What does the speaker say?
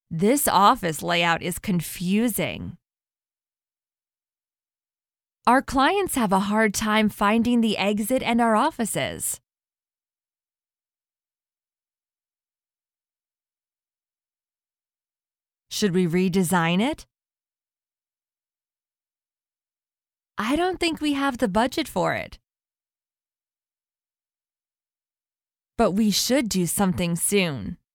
This office layout is confusing. Our clients have a hard time finding the exit and our offices. Should we redesign it? I don't think we have the budget for it. But we should do something soon.